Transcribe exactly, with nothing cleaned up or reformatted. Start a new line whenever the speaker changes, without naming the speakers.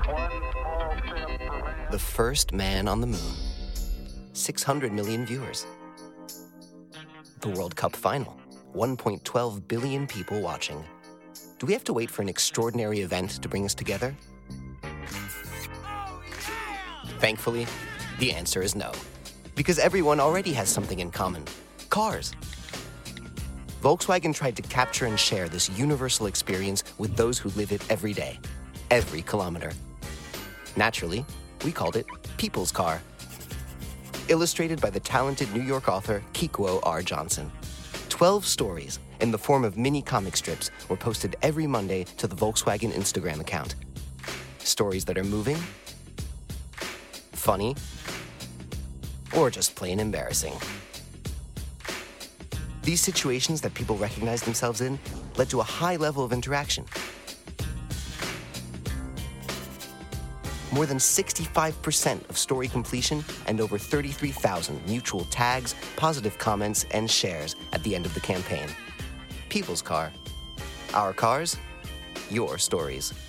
The first man on the moon. six hundred million viewers. The World Cup final. one point one two billion people watching. Do we have to wait for an extraordinary event to bring us together? Thankfully, the answer is no. Because everyone already has something in common. Cars. Volkswagen tried to capture and share this universal experience with those who live it every day, every kilometer. Naturally, we called it People's Car. Illustrated by the talented New York author Kikuo R. Johnson. Twelve stories in the form of mini comic strips were posted every Monday to the Volkswagen Instagram account. Stories that are moving, funny, or just plain embarrassing. These situations that people recognize themselves in led to a high level of interaction. More than sixty-five percent of story completion and over thirty-three thousand mutual tags, positive comments, and shares at the end of the campaign. People's Car. Our cars, your stories.